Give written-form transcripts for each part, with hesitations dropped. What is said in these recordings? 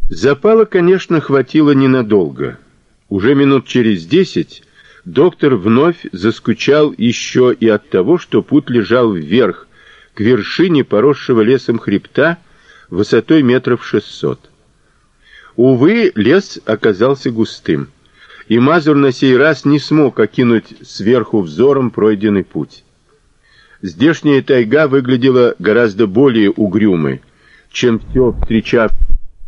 Запала, конечно, хватило ненадолго. Уже минут через 10 доктор вновь заскучал еще и от того, что путь лежал вверх, к вершине поросшего лесом хребта высотой метров 600. Увы, лес оказался густым, и Мазур на сей раз не смог окинуть сверху взором пройденный путь. Здешняя тайга выглядела гораздо более угрюмой, чем все встречавшееся.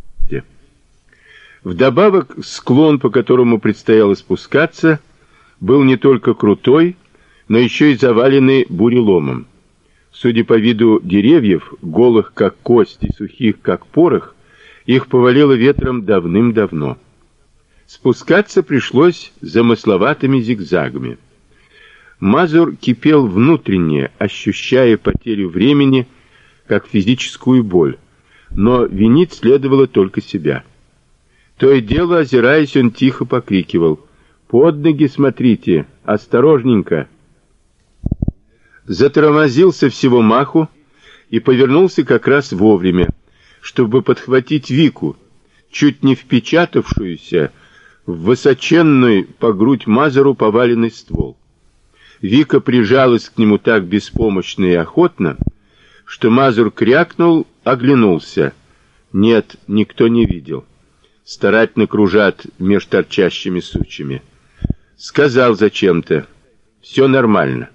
Вдобавок, склон, по которому предстояло спускаться, был не только крутой, но еще и заваленный буреломом. Судя по виду деревьев, голых как кость и сухих как порох, их повалило ветром давным-давно. Спускаться пришлось замысловатыми зигзагами. Мазур кипел внутренне, ощущая потерю времени как физическую боль, но винить следовало только себя. То и дело, озираясь, он тихо покрикивал: «Под ноги смотрите! Осторожненько!» Затормозился всего маху и повернулся как раз вовремя, чтобы подхватить Вику, чуть не впечатавшуюся в высоченный по грудь Мазуру поваленный ствол. Вика прижалась к нему так беспомощно и охотно, что Мазур крякнул, оглянулся. Нет, никто не видел. Старательно кружат меж торчащими сучьями. Сказал зачем-то: «Все нормально».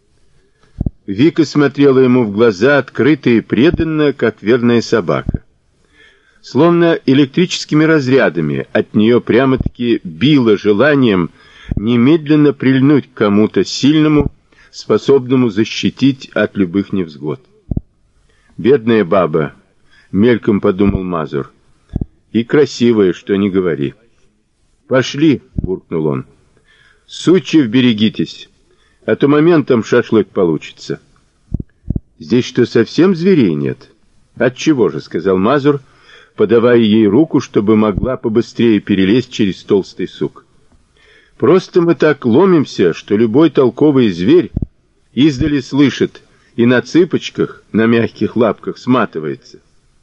Вика смотрела ему в глаза, открыто и преданно, как верная собака. Словно электрическими разрядами от нее прямо-таки било желанием немедленно прильнуть к кому-то сильному, способному защитить от любых невзгод. «Бедная баба», — мельком подумал Мазур, — «и красивая, что не говори». «Пошли», — буркнул он, — «сучьев берегитесь, а то моментом шашлык получится». «Здесь что, совсем зверей нет?» «Отчего же», — сказал Мазур, подавая ей руку, чтобы могла побыстрее перелезть через толстый сук. «Просто мы так ломимся, что любой толковый зверь издали слышит и на цыпочках, на мягких лапках сматывается».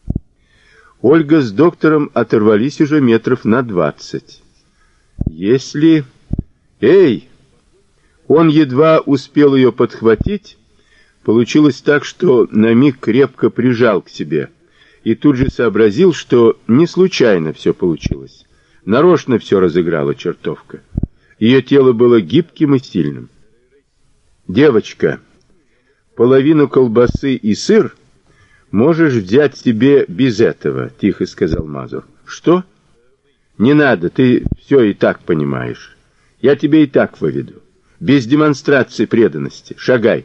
Ольга с доктором оторвались уже метров на 20. «Если...» «Эй!» Он едва успел ее подхватить. Получилось так, что на миг крепко прижал к себе и тут же сообразил, что не случайно все получилось. Нарочно все разыграла чертовка. Ее тело было гибким и сильным. «Девочка, половину колбасы и сыр можешь взять себе без этого», — тихо сказал Мазур. «Что?» «Не надо, ты все и так понимаешь. Я тебе и так выведу. Без демонстрации преданности. Шагай».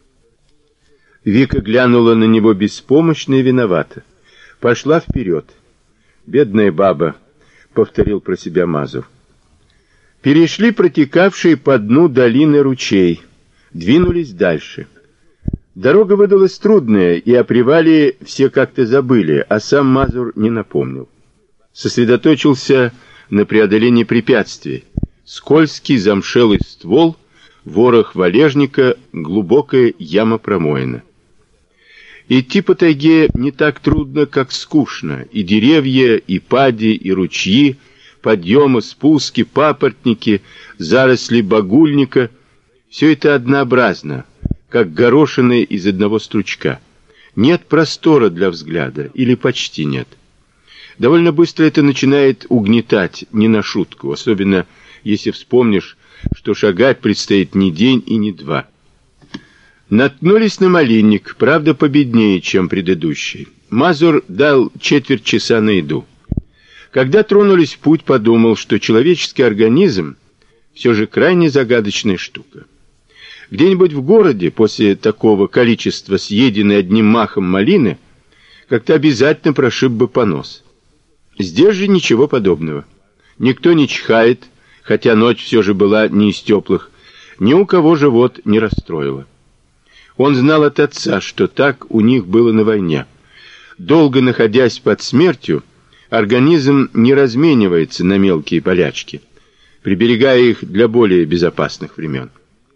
Вика глянула на него беспомощно и виновата. Пошла вперед. «Бедная баба», — повторил про себя Мазур. Перешли протекавшие по дну долины ручей. Двинулись дальше. Дорога выдалась трудная, и о привале все как-то забыли, а сам Мазур не напомнил. Сосредоточился на преодолении препятствий. Скользкий замшелый ствол, ворох валежника, глубокая яма промоина. Идти по тайге не так трудно, как скучно. И деревья, и пади, и ручьи, подъемы, спуски, папоротники, заросли багульника — все это однообразно, как горошины из одного стручка. Нет простора для взгляда, или почти нет. Довольно быстро это начинает угнетать, не на шутку, особенно если вспомнишь, что шагать предстоит не день и не два. Наткнулись на малинник, правда, победнее, чем предыдущий. Мазур дал четверть часа на еду. Когда тронулись в путь, подумал, что человеческий организм все же крайне загадочная штука. Где-нибудь в городе после такого количества съеденной одним махом малины как-то обязательно прошиб бы понос. Здесь же ничего подобного. Никто не чихает, хотя ночь все же была не из теплых, ни у кого живот не расстроило. Он знал от отца, что так у них было на войне. Долго находясь под смертью, организм не разменивается на мелкие болячки, приберегая их для более безопасных времен.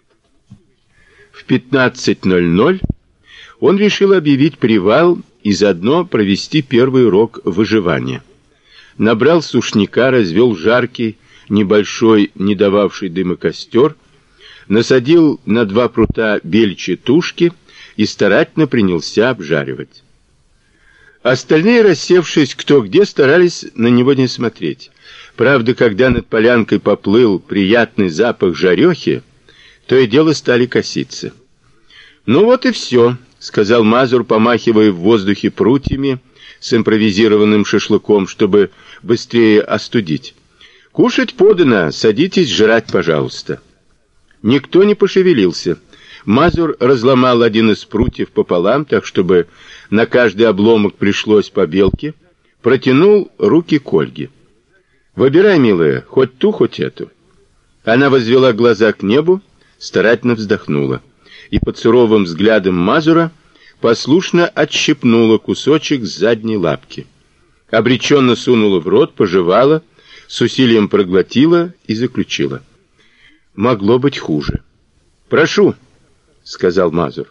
В 15:00 он решил объявить привал и заодно провести первый урок выживания. набрал сушняка, развел жаркий, небольшой, не дававший дыма костер, насадил на 2 прута бельчи тушки и старательно принялся обжаривать. Остальные, рассевшись кто где, старались на него не смотреть. Правда, когда над полянкой поплыл приятный запах жарехи, то и дело стали коситься. «Ну вот и все», — сказал Мазур, помахивая в воздухе прутьями с импровизированным шашлыком, чтобы быстрее остудить. «Кушать подано, садитесь жрать, пожалуйста». Никто не пошевелился. Мазур разломал один из прутьев пополам, так чтобы на каждый обломок пришлось по белке, протянул руки к Ольге. «Выбирай, милая, хоть ту, хоть эту». Она возвела глаза к небу, старательно вздохнула и под суровым взглядом Мазура послушно отщипнула кусочек с задней лапки. Обреченно сунула в рот, пожевала, с усилием проглотила и заключила: «Могло быть хуже». «Прошу», — сказал Мазур.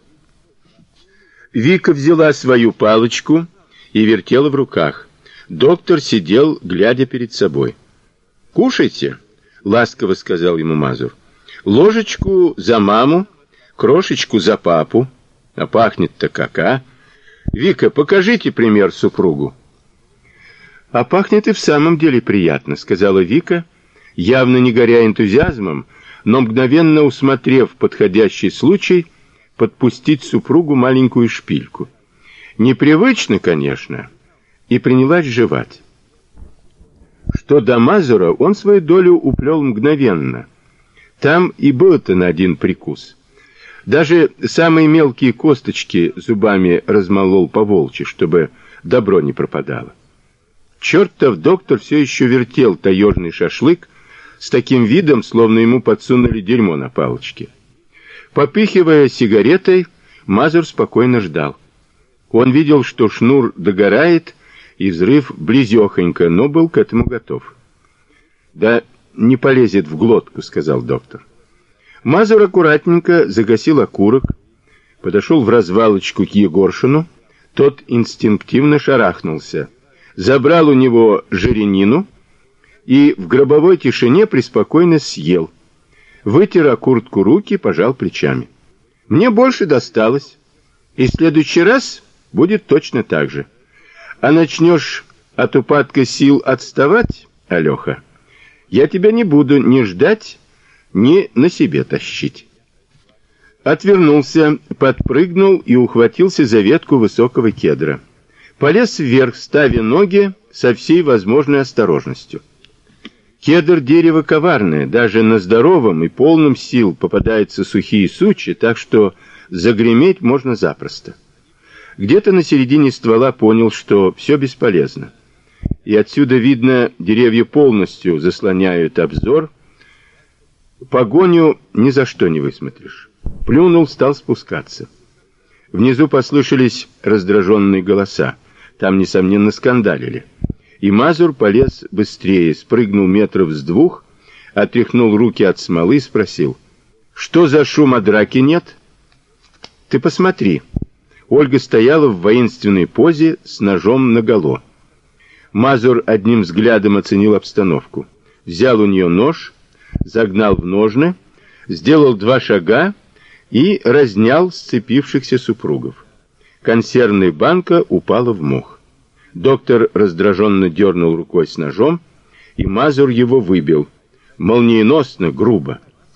Вика взяла свою палочку и вертела в руках. Доктор сидел, глядя перед собой. «Кушайте», — ласково сказал ему Мазур. «Ложечку за маму, крошечку за папу. А пахнет-то как, а? Вика, покажите пример супругу». «А пахнет и в самом деле приятно», — сказала Вика, явно не горя энтузиазмом, но мгновенно усмотрев подходящий случай подпустить супругу маленькую шпильку. Непривычно, конечно, и принялась жевать. Что до Мазура, он свою долю уплел мгновенно. Там и было-то на один прикус. Даже самые мелкие косточки зубами размолол по-волчьи, чтобы добро не пропадало. Чертов доктор все еще вертел таежный шашлык с таким видом, словно ему подсунули дерьмо на палочке. Попыхивая сигаретой, Мазур спокойно ждал. Он видел, что шнур догорает, и взрыв близехонько, но был к этому готов. «Да не полезет в глотку», — сказал доктор. Мазур аккуратненько загасил окурок, подошел в развалочку к Егоршину. Тот инстинктивно шарахнулся, забрал у него жиренину и в гробовой тишине преспокойно съел. Вытер о куртку руки, пожал плечами. «Мне больше досталось, и в следующий раз будет точно так же. А начнешь от упадка сил отставать, Алёха, я тебя не буду ни ждать, ни на себе тащить». Отвернулся, подпрыгнул и ухватился за ветку высокого кедра. Полез вверх, ставя ноги со всей возможной осторожностью. Кедр — дерево коварное, даже на здоровом и полном сил попадаются сухие сучья, так что загреметь можно запросто. Где-то на середине ствола понял, что все бесполезно. И отсюда видно, деревья полностью заслоняют обзор. Погоню ни за что не высмотришь. Плюнул, стал спускаться. Внизу послышались раздраженные голоса. Там, несомненно, скандалили. И Мазур полез быстрее, спрыгнул метров с 2, отряхнул руки от смолы и спросил: «Что за шум, а драки нет?» «Ты посмотри». Ольга стояла в воинственной позе с ножом наголо. Мазур одним взглядом оценил обстановку. Взял у нее нож, загнал в ножны, сделал 2 шага и разнял сцепившихся супругов. Консервная банка упала в мох. Доктор раздраженно дернул рукой с ножом, и Мазур его выбил. Молниеносно, грубо.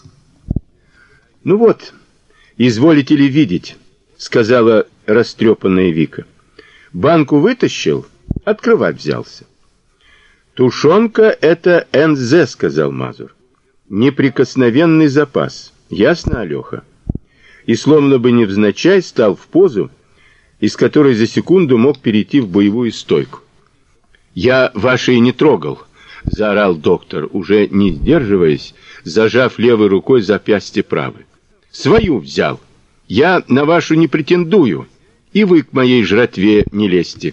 «Ну вот, изволите ли видеть», — сказала растрепанная Вика. «Банку вытащил, открывать взялся». «Тушенка — это НЗ», — сказал Мазур. «Неприкосновенный запас. Ясно, Алёха?» И словно бы невзначай стал в позу, из которой за секунду мог перейти в боевую стойку. «Я ваши и не трогал», — заорал доктор, уже не сдерживаясь, зажав левой рукой запястье правой. «Свою взял. Я на вашу не претендую, и вы к моей жратве не лезьте».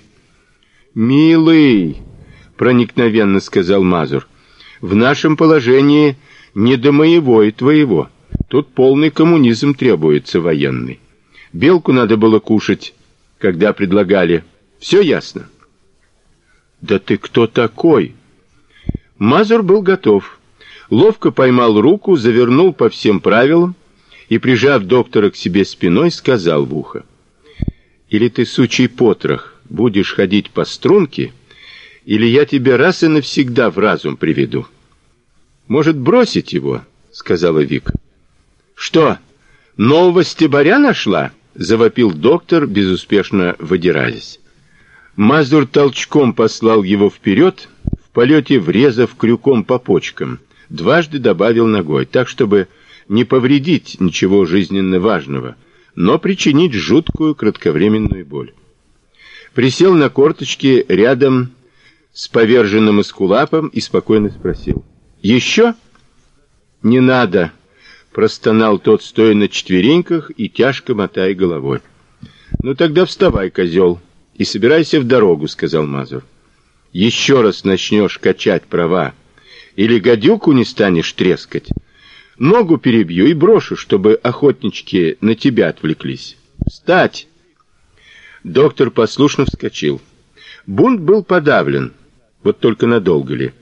«Милый», — проникновенно сказал Мазур, — «в нашем положении не до моего и твоего. Тут полный коммунизм требуется, военный. Белку надо было кушать, когда предлагали. Все ясно?» «Да ты кто такой?» Мазур был готов. Ловко поймал руку, завернул по всем правилам и, прижав доктора к себе спиной, сказал в ухо: «Или ты, сучий потрох, будешь ходить по струнке, или я тебя раз и навсегда в разум приведу». «Может, бросить его?» — сказала Вика. «Что, нового стебаря нашла?» — завопил доктор, безуспешно выдираясь. Мазур толчком послал его вперед, в полете врезав крюком по почкам, дважды добавил ногой, так, чтобы не повредить ничего жизненно важного, но причинить жуткую кратковременную боль. Присел на корточки рядом с поверженным эскулапом и спокойно спросил: «Еще?» «Не надо», — простонал тот, стоя на четвереньках и тяжко мотая головой. «Ну тогда вставай, козел, и собирайся в дорогу», — сказал Мазур. «Еще раз начнешь качать права или гадюку не станешь трескать, ногу перебью и брошу, чтобы охотнички на тебя отвлеклись. Встать!» Доктор послушно вскочил. Бунт был подавлен, вот только надолго ли.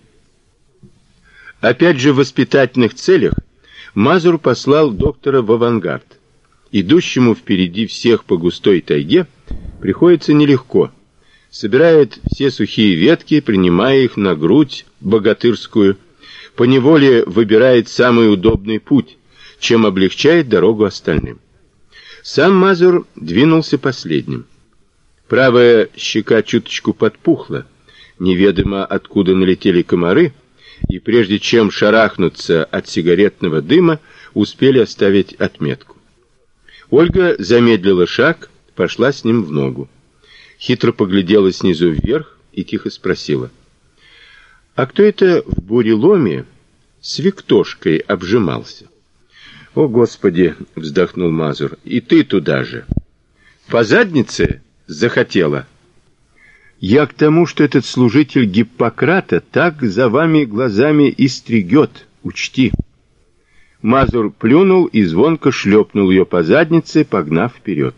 Опять же в воспитательных целях Мазур послал доктора в авангард. Идущему впереди всех по густой тайге приходится нелегко. Собирает все сухие ветки, принимая их на грудь богатырскую, поневоле выбирает самый удобный путь, чем облегчает дорогу остальным. Сам Мазур двинулся последним. Правая щека чуточку подпухла, неведомо откуда налетели комары, и прежде чем шарахнуться от сигаретного дыма, успели оставить отметку. Ольга замедлила шаг, пошла с ним в ногу. Хитро поглядела снизу вверх и тихо спросила: «А кто это в буреломе с Виктошкой обжимался?» «О, Господи!» — вздохнул Мазур. «И ты туда же! По заднице захотела?» «Я к тому, что этот служитель Гиппократа так за вами глазами и стригет, учти». Мазур плюнул и звонко шлепнул ее по заднице, погнав вперед.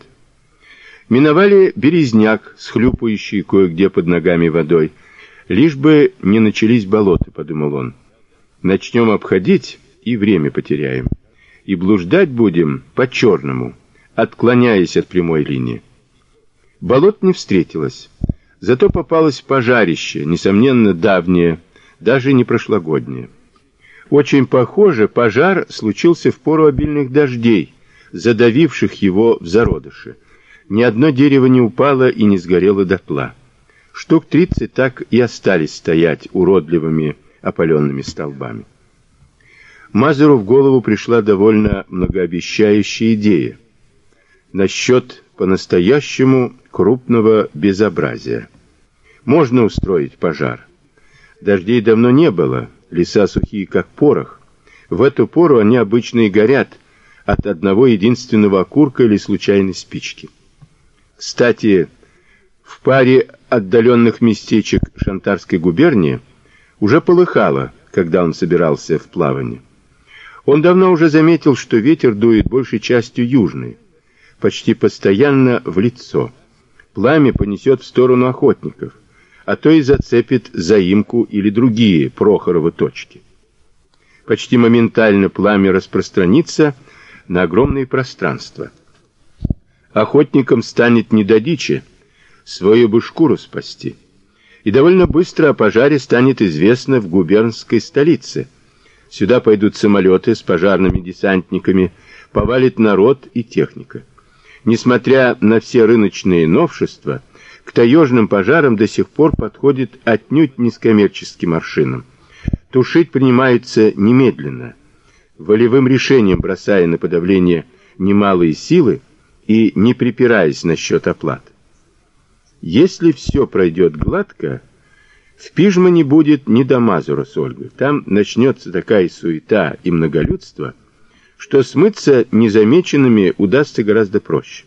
Миновали березняк, схлюпающий кое-где под ногами водой. «Лишь бы не начались болота», — подумал он. «Начнем обходить и время потеряем. И блуждать будем по-черному, отклоняясь от прямой линии». Болот не встретилось. Зато попалось пожарище, несомненно, давнее, даже не прошлогоднее. Очень похоже, пожар случился в пору обильных дождей, задавивших его в зародыше. Ни одно дерево не упало и не сгорело дотла. Штук 30 так и остались стоять уродливыми опаленными столбами. Мазуру в голову пришла довольно многообещающая идея насчет по-настоящему крупного безобразия. Можно устроить пожар. Дождей давно не было, леса сухие как порох. В эту пору они обычно и горят от одного единственного окурка или случайной спички. Кстати, в паре отдаленных местечек Шантарской губернии уже полыхало, когда он собирался в плавание. Он давно уже заметил, что ветер дует большей частью южный, почти постоянно в лицо. Пламя понесет в сторону охотников, а то и зацепит заимку или другие Прохоровы точки. Почти моментально пламя распространится на огромные пространства. Охотникам станет не до дичи, свою бы шкуру спасти. И довольно быстро о пожаре станет известно в губернской столице. Сюда пойдут самолеты с пожарными десантниками, повалит народ и техника. Несмотря на все рыночные новшества, к таежным пожарам до сих пор подходит отнюдь не с коммерческим маршином. Тушить принимаются немедленно, волевым решением бросая на подавление немалые силы и не припираясь насчет оплат. Если все пройдет гладко, в Пижмане будет не до Мазура с Ольгой. Там начнется такая суета и многолюдство, что смыться незамеченными удастся гораздо проще.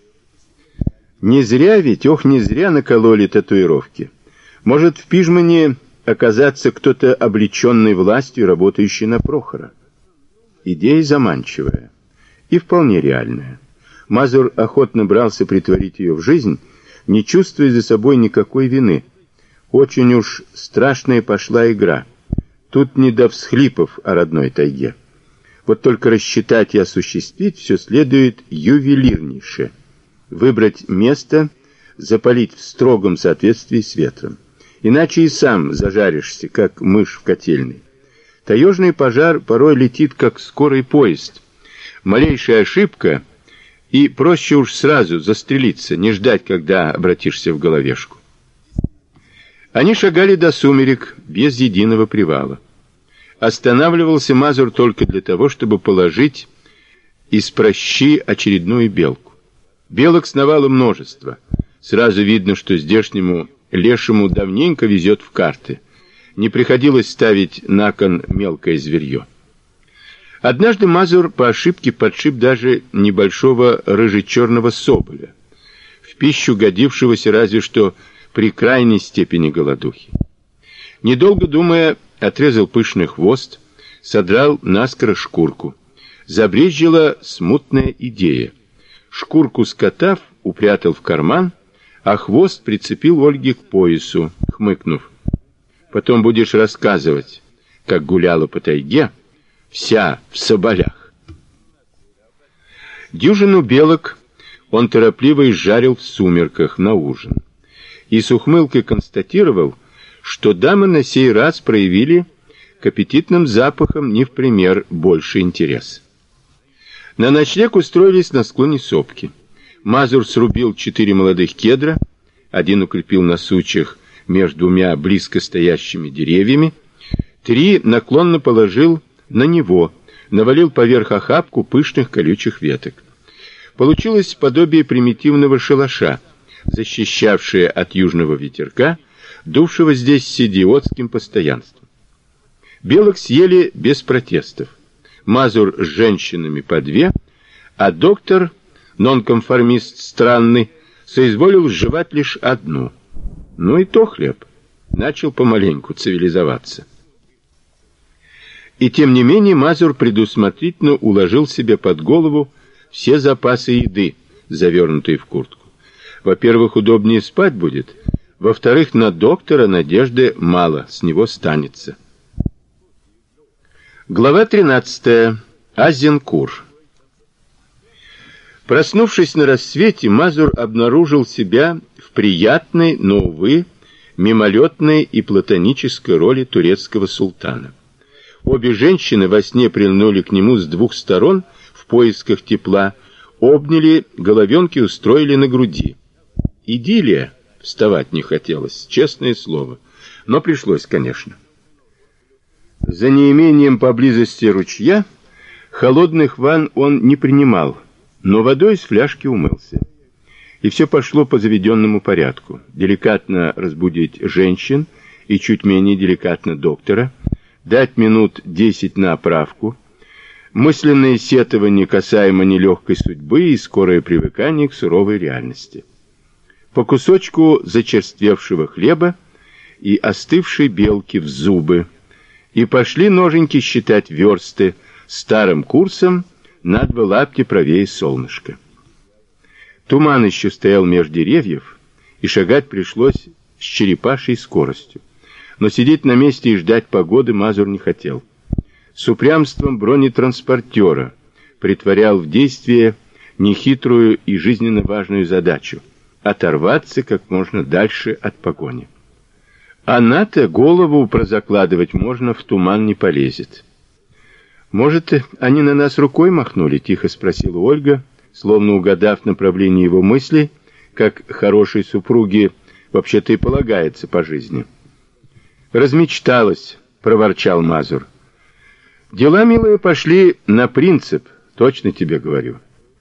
Не зря ведь, не зря накололи татуировки. Может в Пижмане оказаться кто-то облеченный властью, работающий на Прохора. Идея заманчивая и вполне реальная. Мазур охотно брался претворить ее в жизнь, не чувствуя за собой никакой вины. Очень уж страшная пошла игра. Тут не до всхлипов о родной тайге. Вот только рассчитать и осуществить все следует ювелирнейше. Выбрать место, запалить в строгом соответствии с ветром. Иначе и сам зажаришься, как мышь в котельной. Таежный пожар порой летит, как скорый поезд. Малейшая ошибка, и проще уж сразу застрелиться, не ждать, когда обратишься в головешку. Они шагали до сумерек, без единого привала. Останавливался Мазур только для того, чтобы положить из прощи очередную белку. Белок сновало множество. Сразу видно, что здешнему лешему давненько везет в карты. Не приходилось ставить на кон мелкое зверье. Однажды Мазур по ошибке подшиб даже небольшого рыже-черного соболя, в пищу годившегося разве что при крайней степени голодухи. Недолго думая, отрезал пышный хвост, содрал наскоро шкурку. Забрезжила смутная идея. Шкурку скотав, упрятал в карман, а хвост прицепил Ольге к поясу, хмыкнув: «Потом будешь рассказывать, как гуляла по тайге, вся в соболях». Дюжину белок он торопливо изжарил в сумерках на ужин и с ухмылкой констатировал, что дамы на сей раз проявили к аппетитным запахам не в пример больше интерес. На ночлег устроились на склоне сопки. Мазур срубил 4 молодых кедра, один укрепил на сучьях между двумя близко стоящими деревьями, 3 наклонно положил на него, навалил поверх охапку пышных колючих веток. Получилось подобие примитивного шалаша, защищавшее от южного ветерка, дувшего здесь с идиотским постоянством. Белок съели без протестов. Мазур с женщинами по 2, а доктор, нонконформист странный, соизволил сживать лишь одну. Ну и то хлеб. Начал помаленьку цивилизоваться. И тем не менее Мазур предусмотрительно уложил себе под голову все запасы еды, завернутые в куртку. Во-первых, удобнее спать будет. Во-вторых, на доктора надежды мало, с него станется. Глава 13. Азенкур. Проснувшись на рассвете, Мазур обнаружил себя в приятной, но, увы, мимолетной и платонической роли турецкого султана. Обе женщины во сне прильнули к нему с 2 сторон в поисках тепла, обняли, головенки устроили на груди. Идиллия. Вставать не хотелось, честное слово, но пришлось, конечно. За неимением поблизости ручья холодных ванн он не принимал, но водой из фляжки умылся. И все пошло по заведенному порядку. Деликатно разбудить женщин и чуть менее деликатно доктора, дать минут 10 на оправку, мысленное сетование касаемо нелегкой судьбы и скорое привыкание к суровой реальности. По кусочку зачерствевшего хлеба и остывшей белки в зубы, и пошли ноженьки считать версты старым курсом на 2 лапти правее солнышка. Туман еще стоял меж деревьев, и шагать пришлось с черепашьей скоростью. Но сидеть на месте и ждать погоды Мазур не хотел. С упрямством бронетранспортера притворял в действие нехитрую и жизненно важную задачу — оторваться как можно дальше от погони. Она-то голову прозакладывать можно, в туман не полезет. «Может, они на нас рукой махнули?» — тихо спросила Ольга, словно угадав направление его мыслей, как хорошей супруге вообще-то и полагается по жизни. «Размечталась», — проворчал Мазур. «Дела, милые, пошли на принцип, точно тебе говорю.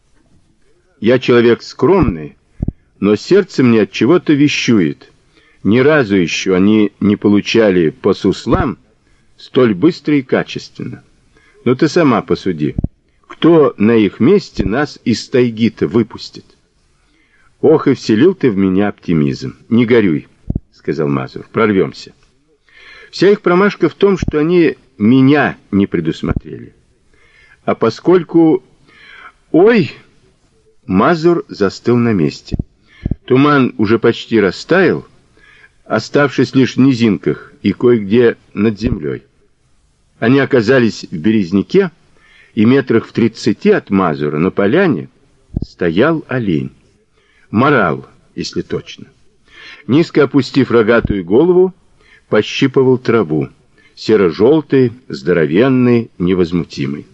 Я человек скромный, но сердце мне от чего-то вещует. Ни разу еще они не получали по суслам столь быстро и качественно. Но ты сама посуди, кто на их месте нас из тайги-то выпустит?» «Ох, и вселил ты в меня оптимизм. Не горюй», — сказал Мазур, — «прорвемся. Вся их промашка в том, что они меня не предусмотрели. А поскольку... Ой!» Мазур застыл на месте. Туман уже почти растаял, оставшись лишь в низинках и кое-где над землей. Они оказались в березняке, и метрах в 30 от Мазура на поляне стоял олень. Морал, если точно. Низко опустив рогатую голову, пощипывал траву, серо-желтый, здоровенный, невозмутимый.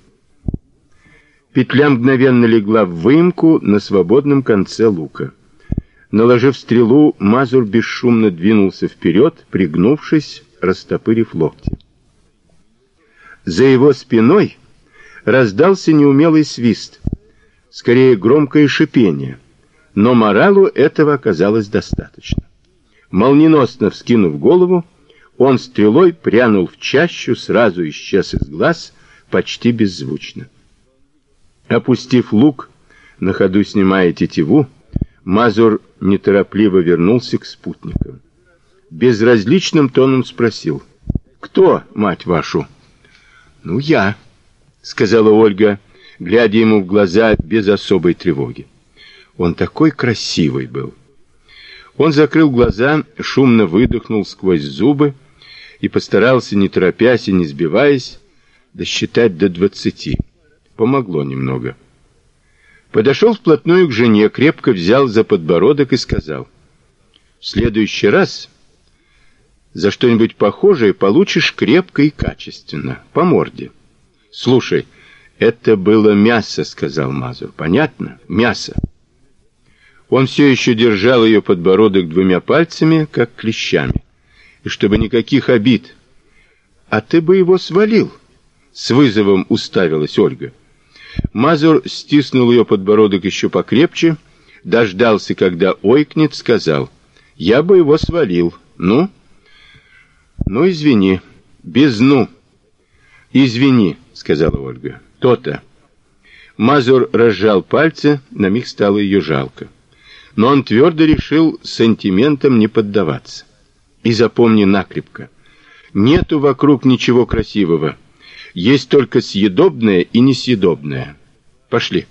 Петля мгновенно легла в выемку на свободном конце лука. Наложив стрелу, Мазур бесшумно двинулся вперед, пригнувшись, растопырив локти. За его спиной раздался неумелый свист, скорее громкое шипение, но моралу этого оказалось достаточно. Молниеносно вскинув голову, он стрелой прянул в чащу, сразу исчез из глаз, почти беззвучно. Опустив лук, на ходу снимая тетиву, Мазур неторопливо вернулся к спутникам. Безразличным тоном спросил: «Кто, мать вашу?» «Ну, я», — сказала Ольга, глядя ему в глаза без особой тревоги. Он такой красивый был. Он закрыл глаза, шумно выдохнул сквозь зубы и постарался, не торопясь и не сбиваясь, досчитать до 20. Помогло немного. Подошел вплотную к жене, крепко взял за подбородок и сказал: «В следующий раз за что-нибудь похожее получишь крепко и качественно, по морде». «Слушай, это было мясо», — сказал Мазур. «Понятно? Мясо». Он все еще держал ее подбородок двумя пальцами, как клещами. И чтобы никаких обид. «А ты бы его свалил», — с вызовом уставилась Ольга. Мазур стиснул ее подбородок еще покрепче, дождался, когда ойкнет, сказал: «Я бы его свалил. Ну?» «Ну, извини. Без «ну». «Извини», — сказала Ольга. «То-то». Мазур разжал пальцы, на миг стало ее жалко. Но он твердо решил сантиментам не поддаваться. И запомни накрепко: нету вокруг ничего красивого. Есть только съедобное и несъедобное. Пошли.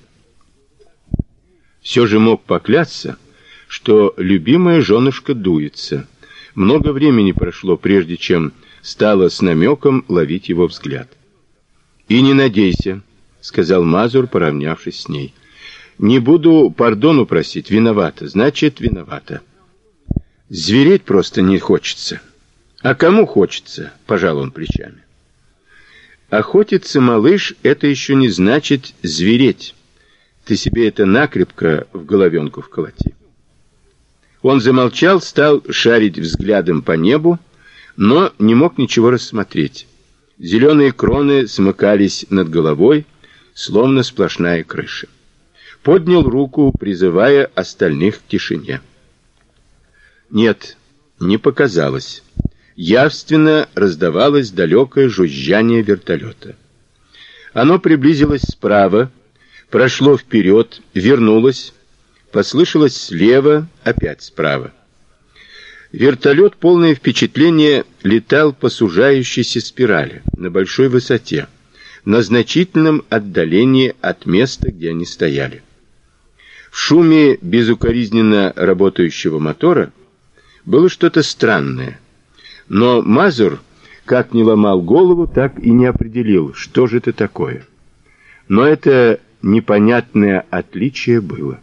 Все же мог поклясться, что любимая женушка дуется. Много времени прошло, прежде чем стала с намеком ловить его взгляд. «И не надейся», — сказал Мазур, поравнявшись с ней. «Не буду пардону просить. Виновата. Значит, виновата. Звереть просто не хочется». «А кому хочется?» — пожал он плечами. «Охотиться, малыш, это еще не значит звереть. Ты себе это накрепко в головенку вколоти». Он замолчал, стал шарить взглядом по небу, но не мог ничего рассмотреть. Зеленые кроны смыкались над головой, словно сплошная крыша. Поднял руку, призывая остальных к тишине. Нет, не показалось. Явственно раздавалось далекое жужжание вертолета. Оно приблизилось справа, прошло вперед, вернулось, послышалось слева, опять справа. Вертолет, полное впечатление, летал по сужающейся спирали на большой высоте, на значительном отдалении от места, где они стояли. В шуме безукоризненно работающего мотора было что-то странное, но Мазур, как ни ломал голову, так и не определил, что же это такое. Но это непонятное отличие было.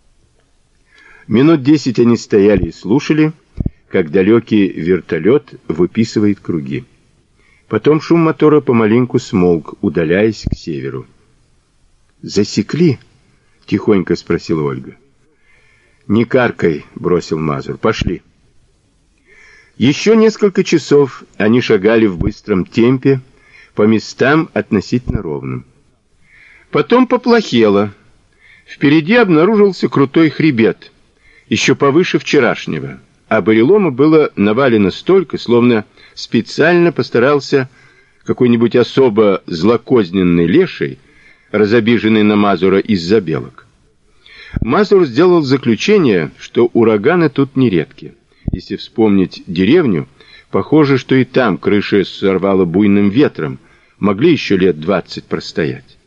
Минут 10 они стояли и слушали, как далекий вертолет выписывает круги. Потом шум мотора помаленьку смолк, удаляясь к северу. «Засекли?» — тихонько спросила Ольга. «Не каркай», — бросил Мазур. «Пошли». Еще несколько часов они шагали в быстром темпе, по местам относительно ровным. Потом поплохело. Впереди обнаружился крутой хребет, еще повыше вчерашнего, а бурелома было навалено столько, словно специально постарался какой-нибудь особо злокозненный леший, разобиженный на Мазура из-за белок. Мазур сделал заключение, что ураганы тут нередки. Если вспомнить деревню, похоже, что и там крыши сорвало буйным ветром, могли еще лет 20 простоять.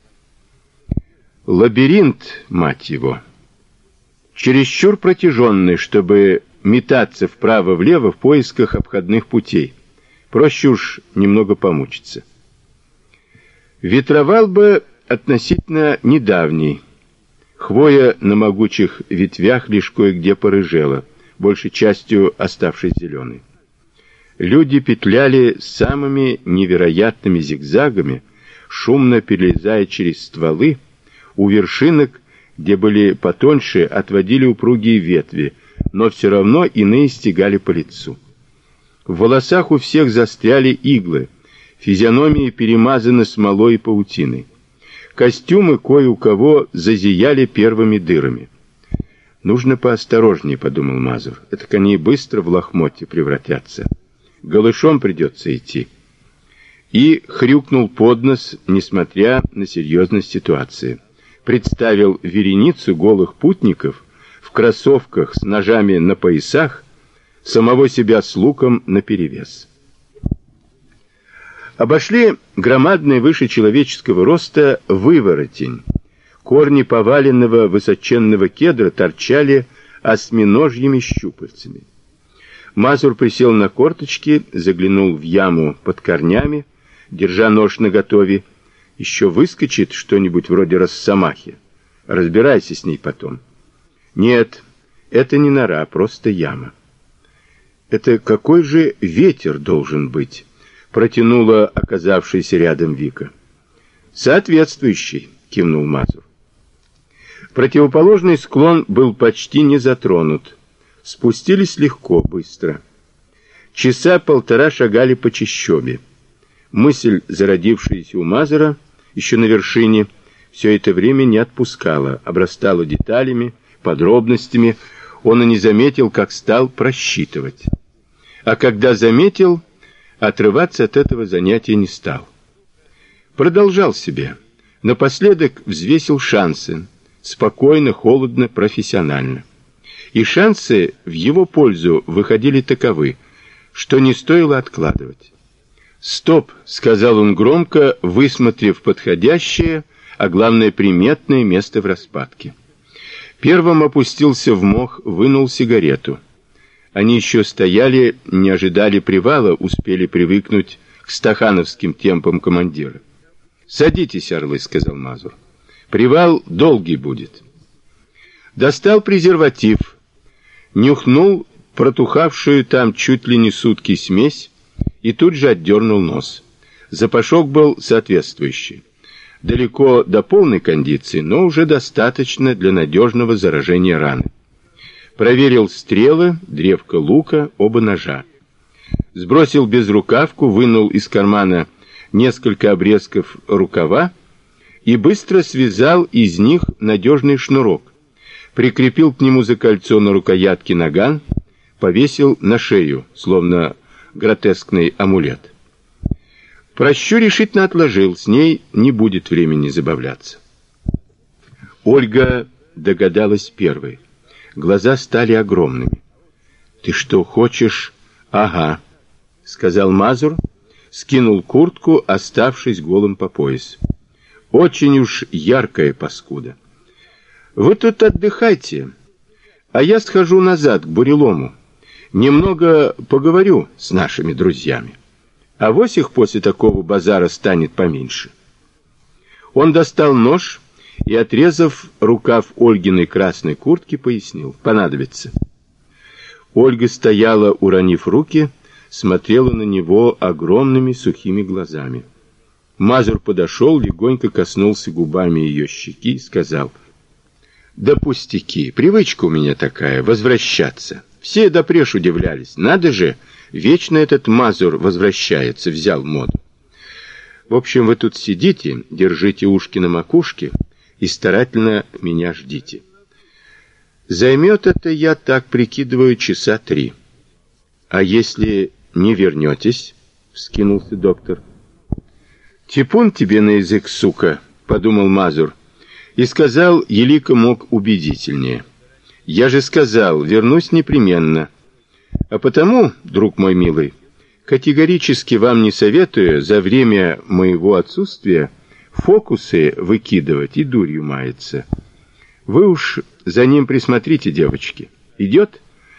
Лабиринт, мать его, чересчур протяженный, чтобы метаться вправо-влево в поисках обходных путей. Проще уж немного помучиться. Ветровал бы относительно недавний. Хвоя на могучих ветвях лишь кое-где порыжела, большей частью оставшись зеленой. Люди петляли самыми невероятными зигзагами, шумно перелезая через стволы. У вершинок, где были потоньше, отводили упругие ветви, но все равно иные стегали по лицу. В волосах у всех застряли иглы, физиономии перемазаны смолой и паутиной. Костюмы кое у кого зазияли первыми дырами. «Нужно поосторожнее», — подумал Мазур. «Это они быстро в лохмотье превратятся. Голышом придется идти». И хрюкнул под нос, несмотря на серьезность ситуации. Представил вереницу голых путников в кроссовках с ножами на поясах, самого себя с луком наперевес. Обошли громадный выше человеческого роста выворотень. Корни поваленного высоченного кедра торчали осьминожьими щупальцами. Мазур присел на корточки, заглянул в яму под корнями, держа нож наготове. Еще выскочит что-нибудь вроде росомахи. Разбирайся с ней потом. Нет, это не нора, просто яма. Это какой же ветер должен быть? Протянула оказавшаяся рядом Вика. Соответствующий, кивнул Мазур. Противоположный склон был почти не затронут. Спустились легко, быстро. Часа полтора шагали по чащобе. Мысль, зародившаяся у Мазура, еще на вершине, все это время не отпускала, обрастала деталями, подробностями. Он и не заметил, как стал просчитывать. А когда заметил, отрываться от этого занятия не стал. Продолжал себе. Напоследок взвесил шансы. Спокойно, холодно, профессионально. И шансы в его пользу выходили таковы, что не стоило откладывать. «Стоп!» — сказал он громко, высмотрев подходящее, а главное приметное место в распадке. Первым опустился в мох, вынул сигарету. Они еще стояли, не ожидали привала, успели привыкнуть к стахановским темпам командира. «Садитесь, орлы», — сказал Мазур. «Привал долгий будет». Достал презерватив, нюхнул протухавшую там чуть ли не сутки смесь и тут же отдернул нос. Запашок был соответствующий. Далеко до полной кондиции, но уже достаточно для надежного заражения раны. Проверил стрелы, древко лука, оба ножа. Сбросил безрукавку, вынул из кармана несколько обрезков рукава и быстро связал из них надежный шнурок. Прикрепил к нему за кольцо на рукоятке наган, повесил на шею, словно гротескный амулет. Прощу решительно отложил, с ней не будет времени забавляться. Ольга догадалась первой. Глаза стали огромными. «Ты что, хочешь?» «Ага», — сказал Мазур, скинул куртку, оставшись голым по пояс. «Очень уж яркая паскуда. Вы тут отдыхайте, а я схожу назад к бурелому. Немного поговорю с нашими друзьями. Авось их после такого базара станет поменьше». Он достал нож и, отрезав рукав Ольгиной красной куртки, пояснил: «Понадобится». Ольга стояла, уронив руки, смотрела на него огромными сухими глазами. Мазур подошел, легонько коснулся губами ее щеки и сказал: «Да пустяки, привычка у меня такая, возвращаться. Все допреж удивлялись. Надо же, вечно этот Мазур возвращается, взял моду. В общем, вы тут сидите, держите ушки на макушке и старательно меня ждите. Займет это, я так прикидываю, часа 3. А если не вернетесь?» — вскинулся доктор. «Типун тебе на язык, сука», — подумал Мазур, и сказал елико мог убедительнее: «Я же сказал, вернусь непременно. А потому, друг мой милый, категорически вам не советую за время моего отсутствия фокусы выкидывать и дурью маяться. Вы уж за ним присмотрите, девочки. Идет?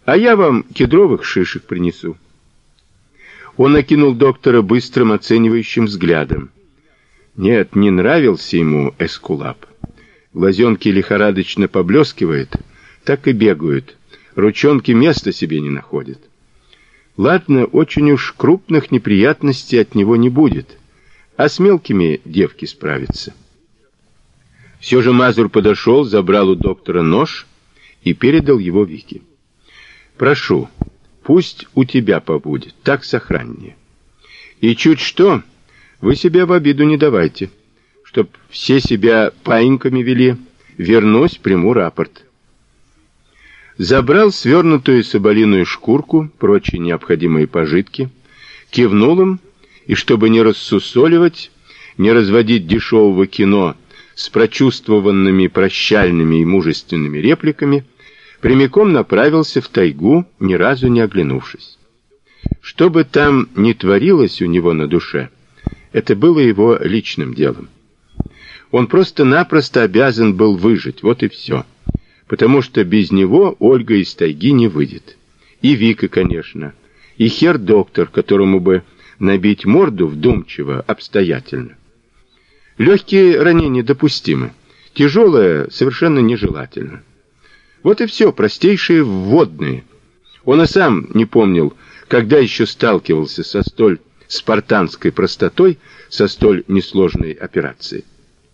А я вам кедровых шишек принесу. Он окинул доктора быстрым оценивающим взглядом. Нет, не нравился ему эскулап. Глазенки лихорадочно поблескивают, так и бегают. Ручонки места себе не находят. Ладно, очень уж крупных неприятностей от него не будет, а с мелкими девки справятся. Все же Мазур подошел, забрал у доктора нож и передал его Вике. Прошу, пусть у тебя побудет, так сохраннее. И чуть что, вы себя в обиду не давайте, чтоб все себя паиньками вели. Вернусь, приму рапорт. Забрал свернутую соболиную шкурку, прочие необходимые пожитки, кивнул им, и чтобы не рассусоливать, не разводить дешевого кино с прочувствованными прощальными и мужественными репликами, прямиком направился в тайгу, ни разу не оглянувшись. Что бы там ни творилось у него на душе, это было его личным делом. Он просто-напросто обязан был выжить, вот и все. Потому что без него Ольга из тайги не выйдет. И Вика, конечно, и хер-доктор, которому бы набить морду вдумчиво, обстоятельно. Легкие ранения допустимы, тяжелое совершенно нежелательно. Вот и все, простейшие вводные. Он и сам не помнил, когда еще сталкивался со столь спартанской простотой, со столь несложной операцией.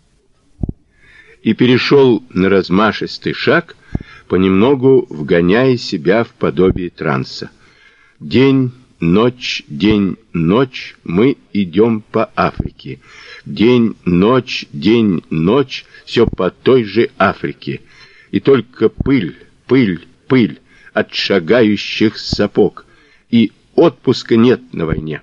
И перешел на размашистый шаг, понемногу вгоняя себя в подобие транса. День, ночь, мы идем по Африке. День, ночь, все по той же Африке. И только пыль от шагающих сапог. И отпуска нет на войне.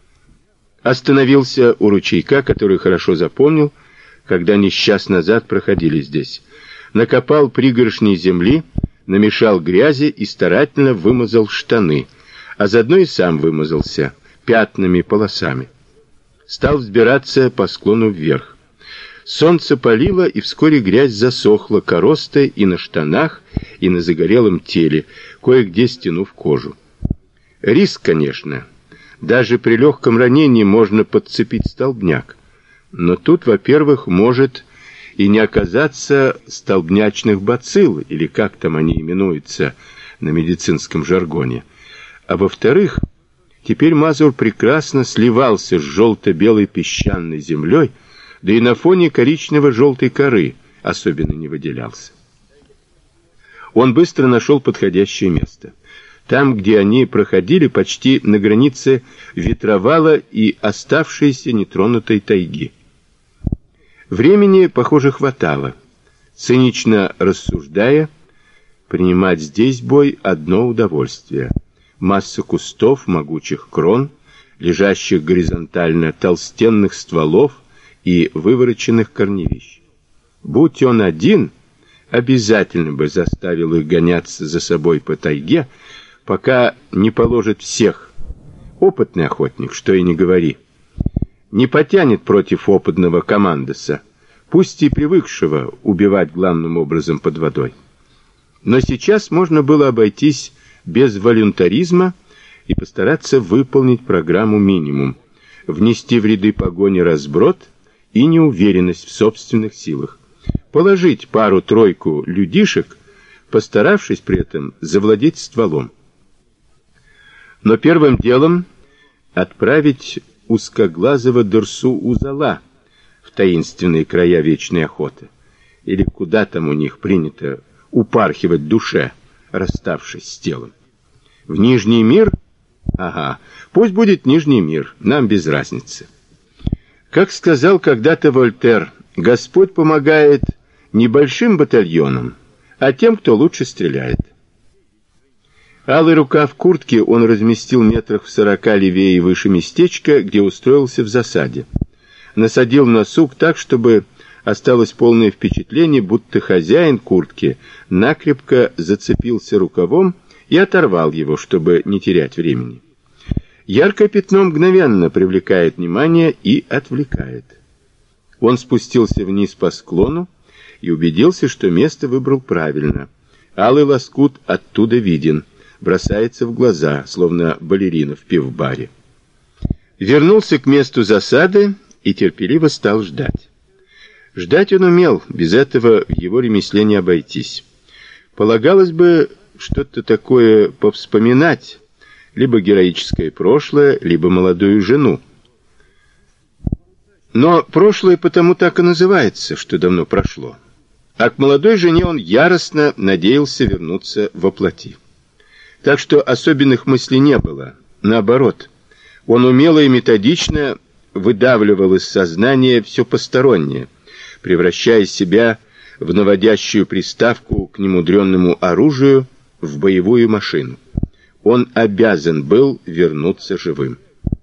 Остановился у ручейка, который хорошо запомнил, когда они час назад проходили здесь. Накопал пригоршни земли, намешал грязи и старательно вымазал штаны, а заодно и сам вымазался пятнами, полосами. Стал взбираться по склону вверх. Солнце палило, и вскоре грязь засохла коростой и на штанах, и на загорелом теле, кое-где стянув кожу. Риск, конечно. Даже при легком ранении можно подцепить столбняк. Но тут, во-первых, может и не оказаться столбнячных бацилл, или как там они именуются на медицинском жаргоне. А во-вторых, теперь Мазур прекрасно сливался с желто-белой песчаной землей, да и на фоне коричнево-желтой коры особенно не выделялся. Он быстро нашел подходящее место. Там, где они проходили, почти на границе ветровала и оставшейся нетронутой тайги. Времени, похоже, хватало. Цинично рассуждая, принимать здесь бой одно удовольствие. Масса кустов, могучих крон, лежащих горизонтально, толстенных стволов и вывороченных корневищ. Будь он один, обязательно бы заставил их гоняться за собой по тайге, пока не положит всех. Опытный охотник, что и не говори. Не потянет против опытного командоса, пусть и привыкшего убивать главным образом под водой. Но сейчас можно было обойтись без волюнтаризма и постараться выполнить программу минимум, внести в ряды погони разброд и неуверенность в собственных силах, положить пару-тройку людишек, постаравшись при этом завладеть стволом. Но первым делом отправить узкоглазого Дерсу-Узала в таинственные края вечной охоты, или куда там у них принято упархивать душе, расставшись с телом. В Нижний мир? Ага, пусть будет Нижний мир, нам без разницы. Как сказал когда-то Вольтер, Господь помогает не большим батальонам, а тем, кто лучше стреляет. Алый рукав куртки он разместил метрах в 40 левее и выше местечка, где устроился в засаде. Насадил на сук так, чтобы осталось полное впечатление, будто хозяин куртки накрепко зацепился рукавом и оторвал его, чтобы не терять времени. Яркое пятно мгновенно привлекает внимание и отвлекает. Он спустился вниз по склону и убедился, что место выбрал правильно. Алый лоскут оттуда виден. бросается в глаза, словно балерина в пивбаре. Вернулся к месту засады и терпеливо стал ждать. Ждать он умел, без этого в его ремесле не обойтись. Полагалось бы что-то такое повспоминать, либо героическое прошлое, либо молодую жену. Но прошлое потому так и называется, что давно прошло. А к молодой жене он яростно надеялся вернуться воплоти. Так что особенных мыслей не было. Наоборот, он умело и методично выдавливал из сознания все постороннее, превращая себя в наводящую приставку к немудренному оружию, в боевую машину. Он обязан был вернуться живым.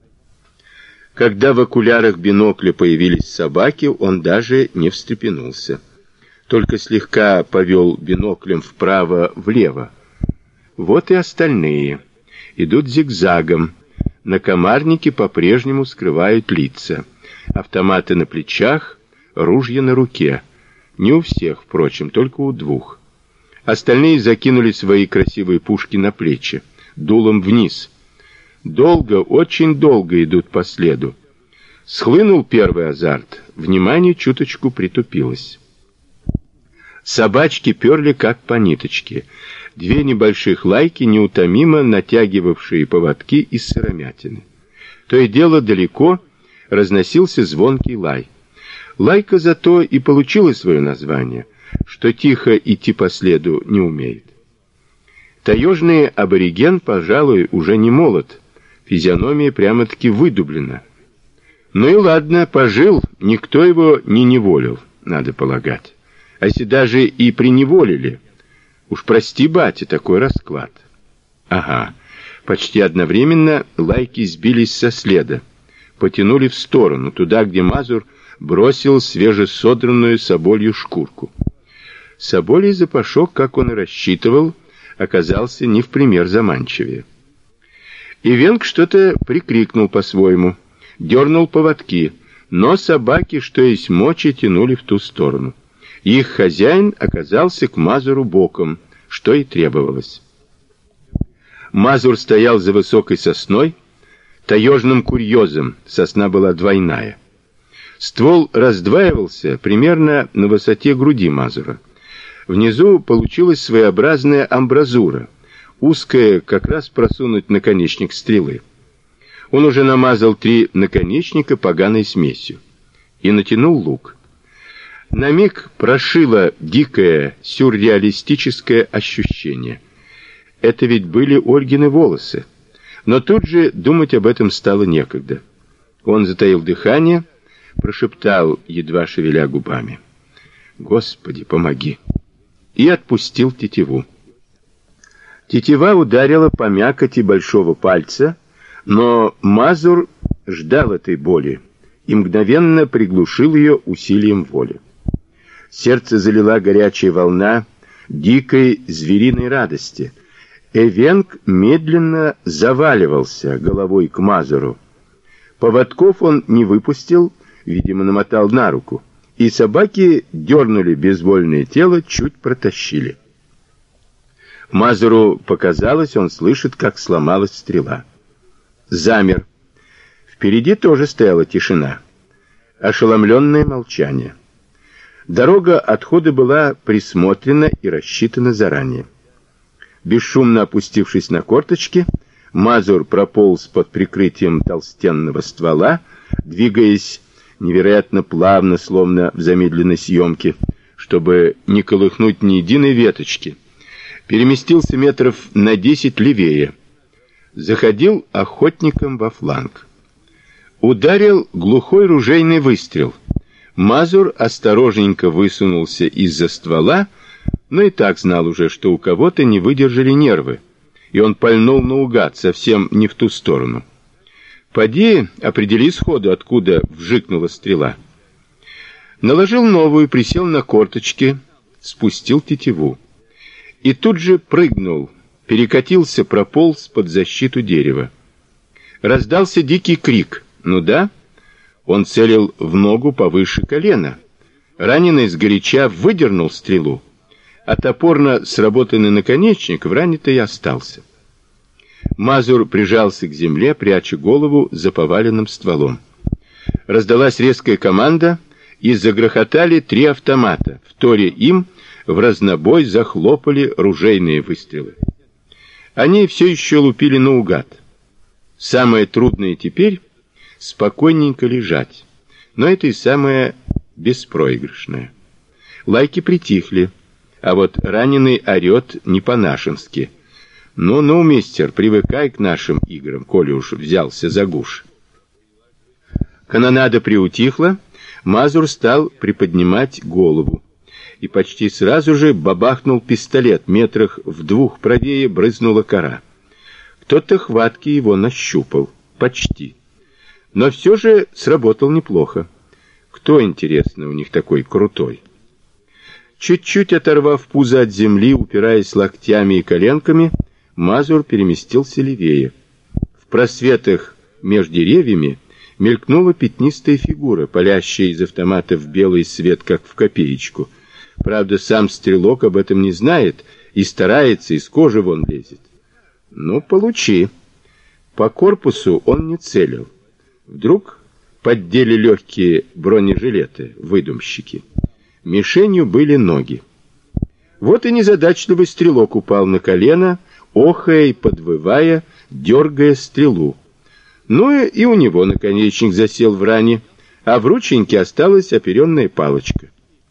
Когда в окулярах бинокля появились собаки, он даже не встрепенулся. Только слегка повел биноклем вправо-влево. Вот и остальные. Идут зигзагом. Накомарники по-прежнему скрывают лица. Автоматы на плечах, ружья на руке. Не у всех, впрочем, только у двух. Остальные закинули свои красивые пушки на плечи, дулом вниз. Долго, очень долго идут по следу. Схлынул первый азарт, внимание чуточку притупилось. Собачки перли как по ниточке. Две небольших лайки, неутомимо натягивавшие поводки из сыромятины. То и дело далеко разносился звонкий лай. Лайка зато и получила свое название, что тихо идти по следу не умеет. Таежный абориген, пожалуй, уже не молод, физиономия прямо-таки выдублена. Ну и ладно, пожил, никто его не неволил, надо полагать. А если даже и приневолили, уж прости, батя, такой расклад. Ага, почти одновременно лайки сбились со следа, потянули в сторону, туда, где Мазур бросил свежесодранную соболью шкурку. Соболий запашок, как он и рассчитывал, оказался не в пример заманчивее. Ивенк что-то прикрикнул по-своему, дернул поводки, но собаки, что есть мочи, тянули в ту сторону. Их хозяин оказался к Мазуру боком, что и требовалось. Мазур стоял за высокой сосной, таежным курьезом, сосна была двойная. Ствол раздваивался примерно на высоте груди Мазура. Внизу получилась своеобразная амбразура, узкая, как раз просунуть наконечник стрелы. Он уже намазал 3 наконечника поганой смесью и натянул лук. На миг прошило дикое, сюрреалистическое ощущение. Это ведь были Ольгины волосы. Но тут же думать об этом стало некогда. Он затаил дыхание, прошептал, едва шевеля губами: «Господи, помоги!» и отпустил тетиву. Тетива ударила по мякоти большого пальца, но Мазур ждал этой боли и мгновенно приглушил ее усилием воли. Сердце залила горячая волна дикой звериной радости. Эвенк медленно заваливался головой к Мазуру. Поводков он не выпустил, видимо, намотал на руку, и собаки дернули безвольное тело, чуть протащили. Мазуру показалось, он слышит, как сломалась стрела. Замер. Впереди тоже стояла тишина. Ошеломленное молчание. Дорога отхода была присмотрена и рассчитана заранее. Бесшумно опустившись на корточки, Мазур прополз под прикрытием толстенного ствола, двигаясь невероятно плавно, словно в замедленной съемке, чтобы не колыхнуть ни единой веточки. Переместился метров на 10 левее. Заходил охотником во фланг. Ударил глухой ружейный выстрел. Мазур осторожненько высунулся из-за ствола, но и так знал уже, что у кого-то не выдержали нервы, и он пальнул наугад, совсем не в ту сторону. Поди, определи сходу, откуда вжикнула стрела. Наложил новую, присел на корточки, спустил тетиву. И тут же прыгнул, перекатился, прополз под защиту дерева. Раздался дикий крик. Ну да, он целил в ногу повыше колена. Раненый сгоряча выдернул стрелу, а топорно сработанный наконечник в ране-то и остался. Мазур прижался к земле, пряча голову за поваленным стволом. Раздалась резкая команда, и загрохотали 3 автомата. Вторя им, в разнобой захлопали ружейные выстрелы. Они все еще лупили наугад. Самое трудное теперь — спокойненько лежать. Но это и самое беспроигрышное. Лайки притихли, а вот раненый орет не по-нашенски. «Ну-ну, мистер, привыкай к нашим играм, коли уж взялся за гуш». Канонада приутихла, Мазур стал приподнимать голову. И почти сразу же бабахнул пистолет, метрах в 2 правее брызнула кора. Кто-то хваткий его нащупал. Почти. Но все же сработал неплохо. Кто, интересно, у них такой крутой? Чуть-чуть оторвав пузо от земли, упираясь локтями и коленками, Мазур переместился левее. В просветах между деревьями мелькнула пятнистая фигура, палящая из автомата в белый свет, как в копеечку. Правда, сам стрелок об этом не знает и старается, из кожи вон лезет. Ну, получи. По корпусу он не целил. Вдруг поддели легкие бронежилеты, выдумщики. Мишенью были ноги. Вот и незадачливый стрелок упал на колено, охая и подвывая, дергая стрелу. Ну и у него наконечник засел в ране, а в рученьке осталась оперенная палочка.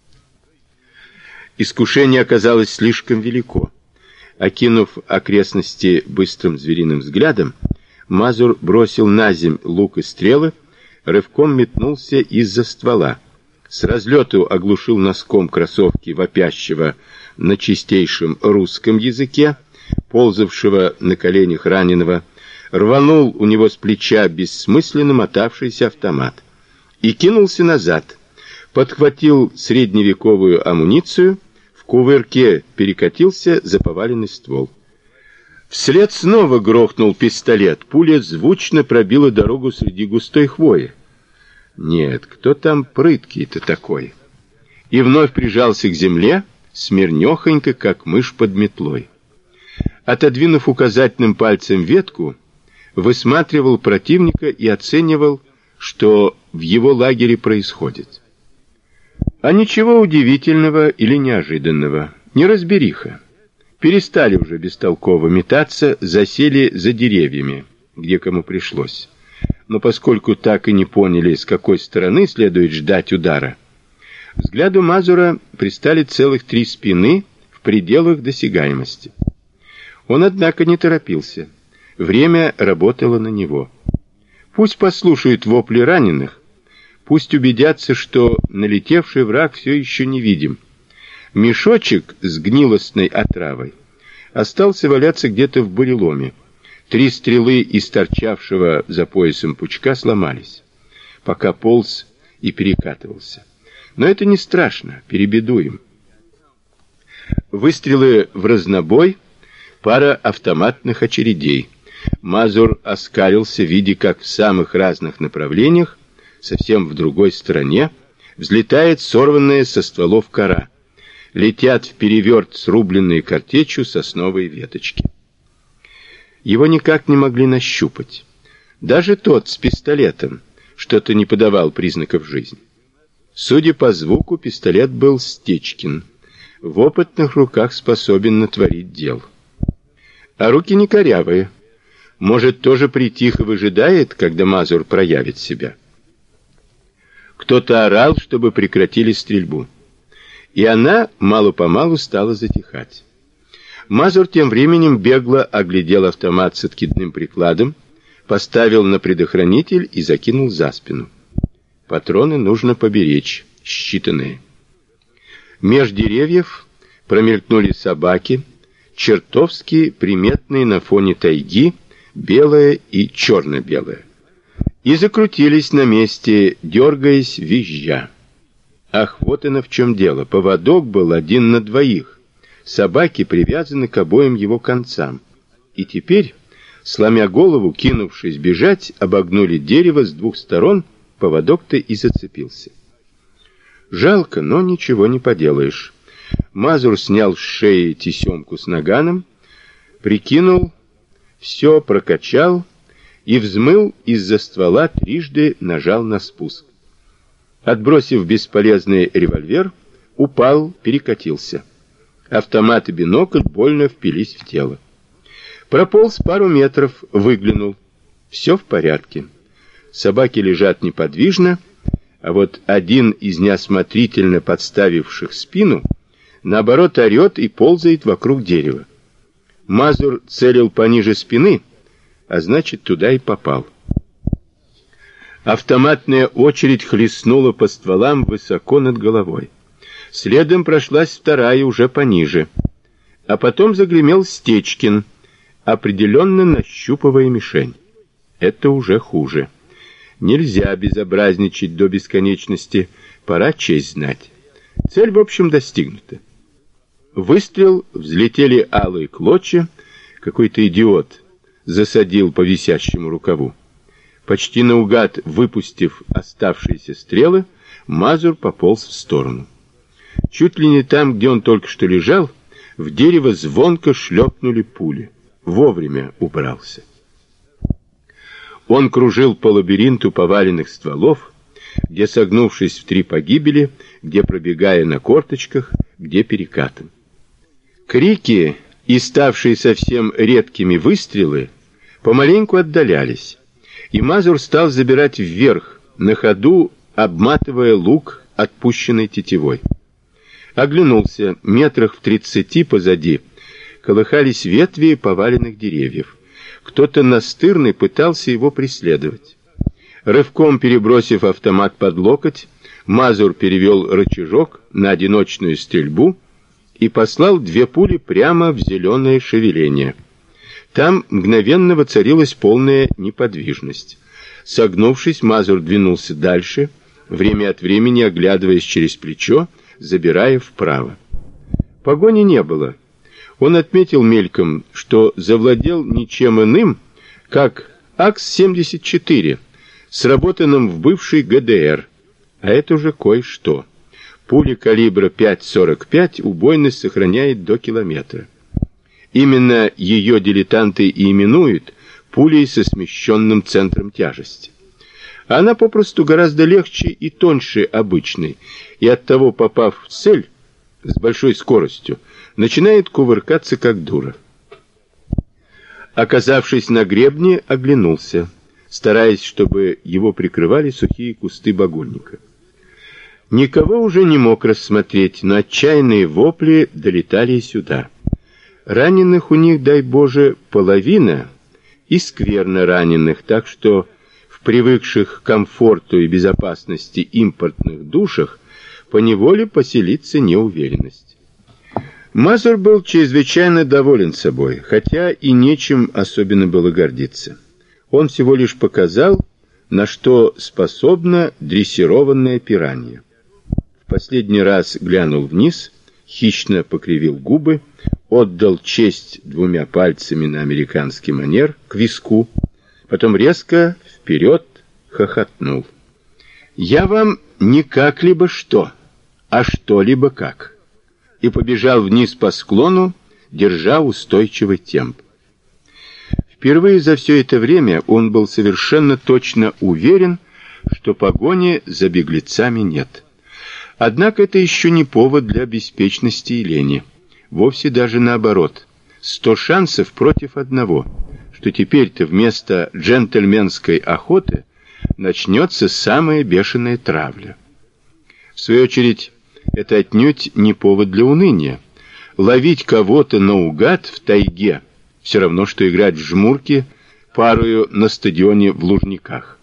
Искушение оказалось слишком велико. Окинув окрестности быстрым звериным взглядом, Мазур бросил на земь лук и стрелы, рывком метнулся из-за ствола. С разлету оглушил носком кроссовки вопящего на чистейшем русском языке, ползавшего на коленях раненого, рванул у него с плеча бессмысленно мотавшийся автомат и кинулся назад, подхватил средневековую амуницию, в кувырке перекатился за поваленный ствол. Вслед снова грохнул пистолет, пуля звучно пробила дорогу среди густой хвои. Нет, кто там прыткий-то такой? И вновь прижался к земле, смирнёхонько, как мышь под метлой. Отодвинув указательным пальцем ветку, высматривал противника и оценивал, что в его лагере происходит. А ничего удивительного или неожиданного, неразбериха. Перестали уже бестолково метаться, засели за деревьями, где кому пришлось. Но поскольку так и не поняли, с какой стороны следует ждать удара, взгляду Мазура пристали целых 3 спины в пределах досягаемости. Он, однако, не торопился. Время работало на него. Пусть послушают вопли раненых, пусть убедятся, что налетевший враг все еще невидим. Мешочек с гнилостной отравой остался валяться где-то в буреломе. 3 стрелы из торчавшего за поясом пучка сломались, пока полз и перекатывался. Но это не страшно, перебедуем. Выстрелы в разнобой, пара автоматных очередей. Мазур оскалился, видя, как в самых разных направлениях, совсем в другой стороне, взлетает сорванная со стволов кора. Летят впереверт срубленные картечью сосновые веточки. Его никак не могли нащупать. Даже тот с пистолетом что-то не подавал признаков жизни. Судя по звуку, пистолет был Стечкин. В опытных руках способен натворить дел. А руки не корявые. Может, тоже притих и выжидает, когда Мазур проявит себя. Кто-то орал, чтобы прекратили стрельбу. И она мало-помалу стала затихать. Мазур тем временем бегло оглядел автомат с откидным прикладом, поставил на предохранитель и закинул за спину. Патроны нужно поберечь, считанные. Меж деревьев промелькнули собаки, чертовски приметные на фоне тайги, белая и черно-белая. И закрутились на месте, дергаясь, визжа. Ах, вот оно в чем дело. Поводок был 1 на 2. Собаки привязаны к обоим его концам. И теперь, сломя голову, кинувшись бежать, обогнули дерево с 2 сторон, поводок-то и зацепился. Жалко, но ничего не поделаешь. Мазур снял с шеи тесемку с наганом, прикинул, все прокачал и взмыл из-за ствола, трижды нажал на спуск. Отбросив бесполезный револьвер, упал, перекатился. Автомат и бинокль больно впились в тело. Прополз пару метров, выглянул. Все в порядке. Собаки лежат неподвижно, а вот один из неосмотрительно подставивших спину, наоборот, орет и ползает вокруг дерева. Мазур целил пониже спины, а значит, туда и попал. Автоматная очередь хлестнула по стволам высоко над головой. Следом прошлась вторая, уже пониже. А потом загремел Стечкин, определенно нащупывая мишень. Это уже хуже. Нельзя безобразничать до бесконечности, пора честь знать. Цель, в общем, достигнута. Выстрел, взлетели алые клочья, какой-то идиот засадил по висящему рукаву. Почти наугад выпустив оставшиеся стрелы, Мазур пополз в сторону. Чуть ли не там, где он только что лежал, в дерево звонко шлепнули пули. Вовремя убрался. Он кружил по лабиринту поваленных стволов, где согнувшись в три погибели, где пробегая на корточках, где перекатом. Крики и ставшие совсем редкими выстрелы помаленьку отдалялись, и Мазур стал забирать вверх, на ходу обматывая лук отпущенной тетивой. Оглянулся, метрах в 30 позади колыхались ветви поваленных деревьев. Кто-то настырный пытался его преследовать. Рывком перебросив автомат под локоть, Мазур перевел рычажок на одиночную стрельбу и послал 2 пули прямо в зеленое шевеление. Там мгновенно воцарилась полная неподвижность. Согнувшись, Мазур двинулся дальше, время от времени оглядываясь через плечо, забирая вправо. Погони не было. Он отметил мельком, что завладел ничем иным, как АКС-74, сработанным в бывшей ГДР, а это уже кое-что. Пуля калибра 5,45 убойность сохраняет до километра. Именно ее дилетанты и именуют пулей со смещенным центром тяжести. Она попросту гораздо легче и тоньше обычной, и оттого, попав в цель с большой скоростью, начинает кувыркаться как дура. Оказавшись на гребне, оглянулся, стараясь, чтобы его прикрывали сухие кусты багульника. Никого уже не мог рассмотреть, но отчаянные вопли долетали и сюда. Раненых у них, дай Боже, половина, и скверно раненых, так что в привыкших к комфорту и безопасности импортных душах поневоле поселится неуверенность. Мазур был чрезвычайно доволен собой, хотя и нечем особенно было гордиться. Он всего лишь показал, на что способна дрессированная пиранья. В последний раз глянул вниз, хищно покривил губы, отдал честь 2 пальцами на американский манер к виску, потом резко вперед хохотнул. «Я вам не как-либо что, а что-либо как!» и побежал вниз по склону, держа устойчивый темп. Впервые за все это время он был совершенно точно уверен, что погони за беглецами нет. Однако это еще не повод для беспечности и лени. Вовсе даже наоборот. 100 шансов против 1, что теперь-то вместо джентльменской охоты начнется самая бешеная травля. В свою очередь, это отнюдь не повод для уныния. Ловить кого-то наугад в тайге все равно, что играть в жмурки парою на стадионе в Лужниках.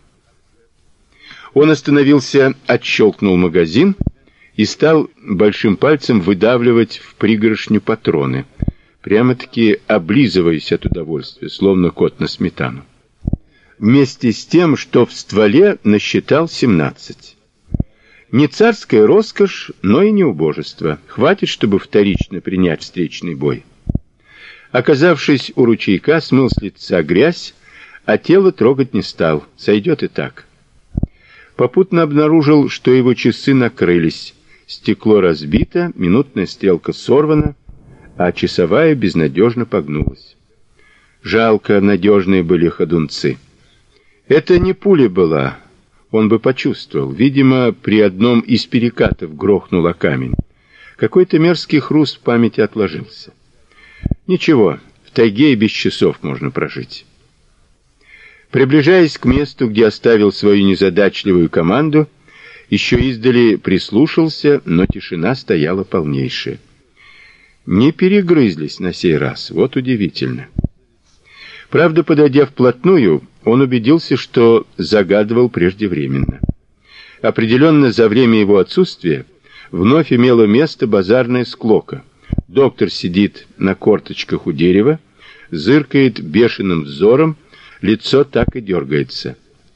Он остановился, отщелкнул магазин и стал большим пальцем выдавливать в пригоршню патроны, прямо-таки облизываясь от удовольствия, словно кот на сметану. Вместе с тем, что в стволе насчитал 17. Не царская роскошь, но и не убожество. Хватит, чтобы вторично принять встречный бой. Оказавшись у ручейка, смыл с лица грязь, а тело трогать не стал. Сойдет и так. Попутно обнаружил, что его часы накрылись. Стекло разбито, минутная стрелка сорвана, а часовая безнадежно погнулась. Жалко, надежные были ходунцы. Это не пуля была, он бы почувствовал. Видимо, при одном из перекатов грохнула камень. Какой-то мерзкий хруст в памяти отложился. Ничего, в тайге и без часов можно прожить. Приближаясь к месту, где оставил свою незадачливую команду, еще издали прислушался, но тишина стояла полнейшая. Не перегрызлись на сей раз, вот удивительно. Правда, подойдя вплотную, он убедился, что загадывал преждевременно. Определенно, за время его отсутствия вновь имело место базарная склока. Доктор сидит на корточках у дерева, зыркает бешеным взором, лицо так и дергается.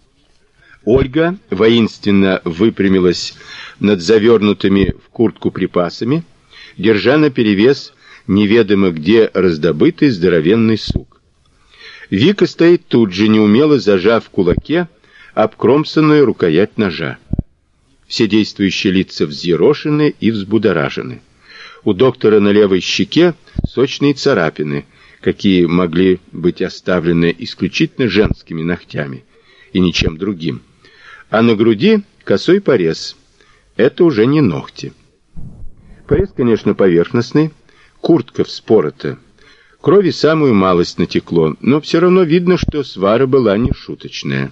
Ольга воинственно выпрямилась над завернутыми в куртку припасами, держа наперевес неведомо где раздобытый здоровенный сук. Вика стоит тут же, неумело зажав в кулаке обкромсанную рукоять ножа. Все действующие лица взъерошены и взбудоражены. У доктора на левой щеке сочные царапины, какие могли быть оставлены исключительно женскими ногтями и ничем другим. А на груди косой порез. Это уже не ногти. Порез, конечно, поверхностный, куртка вспорота. Крови самую малость натекло, но все равно видно, что свара была не шуточная.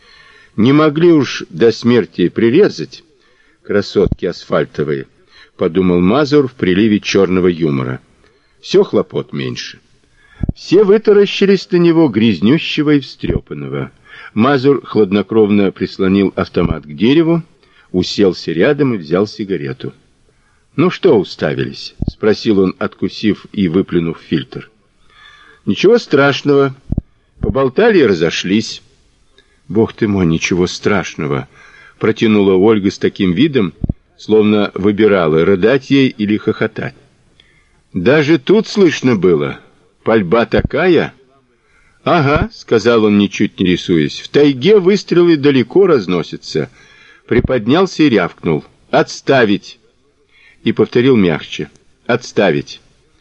Не могли уж до смерти прирезать, красотки асфальтовые, подумал Мазур в приливе черного юмора. Все хлопот меньше. Все вытаращились на него, грязнющего и встрепанного. Мазур хладнокровно прислонил автомат к дереву, уселся рядом и взял сигарету. «Ну что уставились?» — спросил он, откусив и выплюнув фильтр. «Ничего страшного. Поболтали и разошлись». «Бог ты мой, ничего страшного!» — протянула Ольга с таким видом, словно выбирала, рыдать ей или хохотать. «Даже тут слышно было. Пальба такая?» «Ага», — сказал он, ничуть не рисуясь. «В тайге выстрелы далеко разносятся». Приподнялся и рявкнул. «Отставить!» И повторил мягче. «Отставить!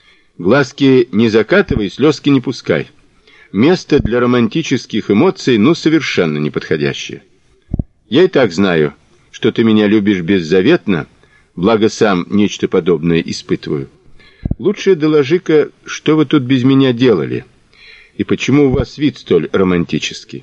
Глазки не закатывай, слезки не пускай. Место для романтических эмоций, ну, совершенно неподходящее. Я и так знаю, что ты меня любишь беззаветно, благо сам нечто подобное испытываю. Лучше доложи-ка, что вы тут без меня делали, и почему у вас вид столь романтический».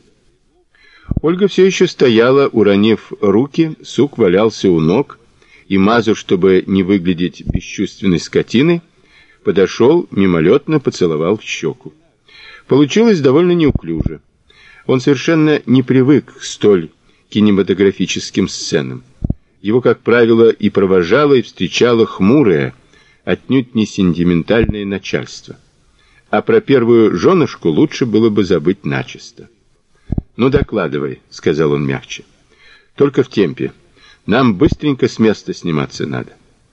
Ольга все еще стояла, уронив руки, сук валялся у ног, и Мазур, чтобы не выглядеть бесчувственной скотиной, подошел, мимолетно поцеловал в щеку. Получилось довольно неуклюже. Он совершенно не привык к столь кинематографическим сценам. Его, как правило, и провожало, и встречало хмурое, отнюдь не сентиментальное начальство. А про первую женушку лучше было бы забыть начисто. «Ну, докладывай», — сказал он мягче. «Только в темпе. Нам быстренько с места сниматься надо».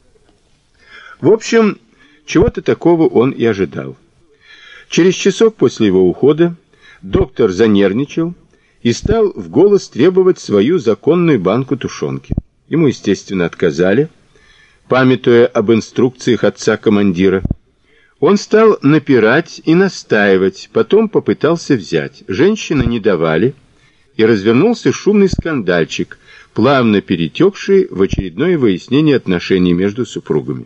В общем, чего-то такого он и ожидал. Через часок после его ухода доктор занервничал и стал в голос требовать свою законную банку тушенки. Ему, естественно, отказали, памятуя об инструкциях отца-командира. Он стал напирать и настаивать, потом попытался взять. Женщины не давали, и развернулся шумный скандальчик, плавно перетекший в очередное выяснение отношений между супругами.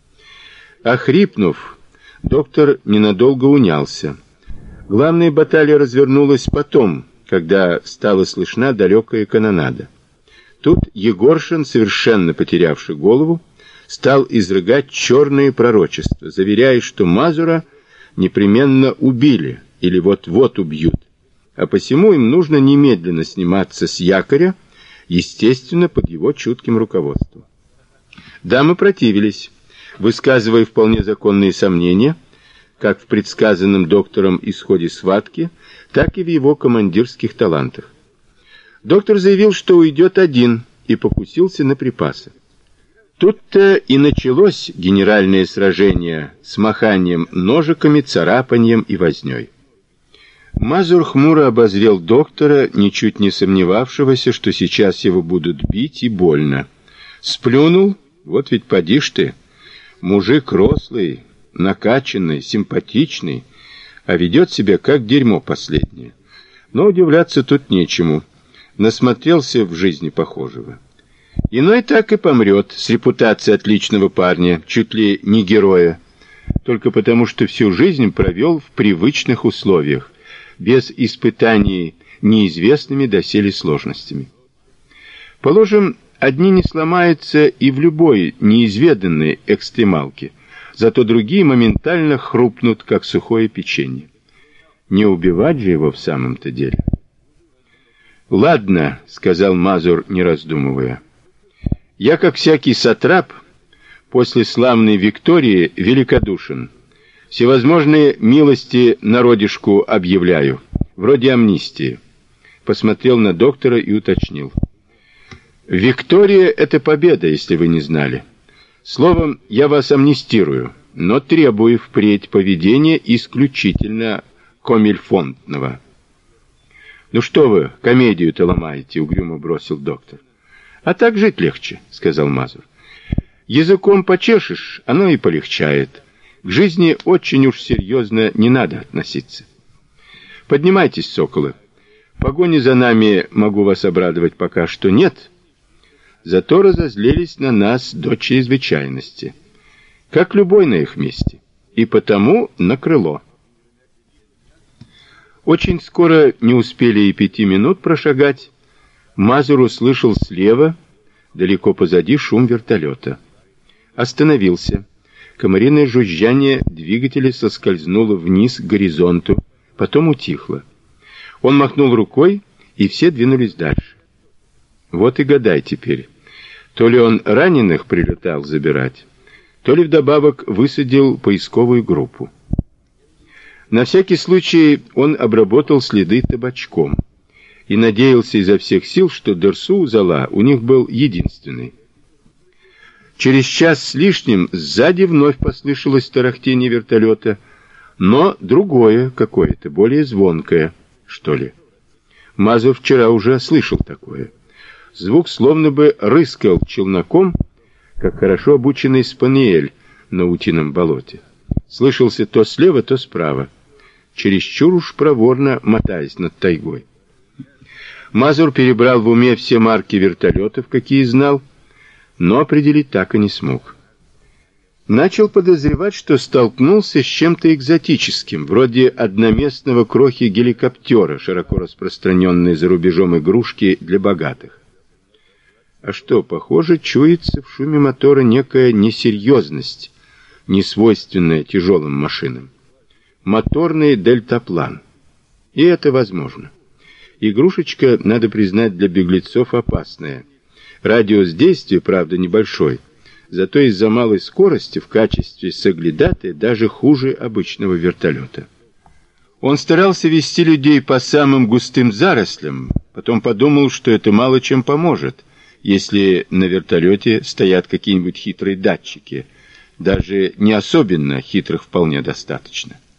Охрипнув, доктор ненадолго унялся. Главная баталия развернулась потом, когда стала слышна далекая канонада. Тут Егоршин, совершенно потерявший голову, стал изрыгать черные пророчества, заверяя, что Мазура непременно убили или вот-вот убьют, а посему им нужно немедленно сниматься с якоря, естественно, под его чутким руководством. Дамы противились, высказывая вполне законные сомнения, как в предсказанном доктором исходе схватки, так и в его командирских талантах. Доктор заявил, что уйдет один, и покусился на припасы. Тут-то и началось генеральное сражение с маханием ножиками, царапанием и вознёй. Мазур хмуро обозрел доктора, ничуть не сомневавшегося, что сейчас его будут бить и больно. Сплюнул, вот ведь поди ж ты, мужик рослый, накачанный, симпатичный, а ведет себя как дерьмо последнее. Но удивляться тут нечему. Насмотрелся в жизни похожего. Иной так и помрет с репутацией отличного парня, чуть ли не героя, только потому, что всю жизнь провел в привычных условиях, без испытаний неизвестными доселе сложностями. Положим, одни не сломаются и в любой неизведанной экстремалке, зато другие моментально хрупнут, как сухое печенье. Не убивать же его в самом-то деле. «Ладно», — сказал Мазур, не раздумывая. «Я, как всякий сатрап, после славной Виктории великодушен. Всевозможные милости народишку объявляю, вроде амнистии». Посмотрел на доктора и уточнил. «Виктория — это победа, если вы не знали. Словом, я вас амнистирую, но требую впредь поведения исключительно комильфонтного». «Ну что вы, комедию-то ломаете?» — угрюмо бросил доктор. «А так жить легче», — сказал Мазур. «Языком почешешь, оно и полегчает. К жизни очень уж серьезно не надо относиться. Поднимайтесь, соколы. Погони за нами, могу вас обрадовать, пока что нет. Зато разозлились на нас до чрезвычайности, как любой на их месте, и потому на крыло». Очень скоро, не успели и 5 минут прошагать, Мазур услышал слева, далеко позади, шум вертолета. Остановился. Комариное жужжание двигателя соскользнуло вниз к горизонту, потом утихло. Он махнул рукой, и все двинулись дальше. Вот и гадай теперь, то ли он раненых прилетал забирать, то ли вдобавок высадил поисковую группу. На всякий случай он обработал следы табачком и надеялся изо всех сил, что Дерсу-Узала у них был единственный. Через час с лишним сзади вновь послышалось тарахтение вертолета, но другое какое-то, более звонкое, что ли. Мазур вчера уже слышал такое. Звук словно бы рыскал челноком, как хорошо обученный спаниель на утином болоте. Слышался то слева, то справа, чересчур уж проворно мотаясь над тайгой. Мазур перебрал в уме все марки вертолетов, какие знал, но определить так и не смог. Начал подозревать, что столкнулся с чем-то экзотическим, вроде одноместного крохи-геликоптера, широко распространенной за рубежом игрушки для богатых. А что, похоже, чуется в шуме мотора некая несерьезность, несвойственная тяжелым машинам. Моторный дельтаплан. И это возможно. Игрушечка, надо признать, для беглецов опасная. Радиус действия, правда, небольшой, зато из-за малой скорости в качестве соглядатая даже хуже обычного вертолета. Он старался вести людей по самым густым зарослям, потом подумал, что это мало чем поможет, если на вертолете стоят какие-нибудь хитрые датчики. Даже не особенно хитрых вполне достаточно.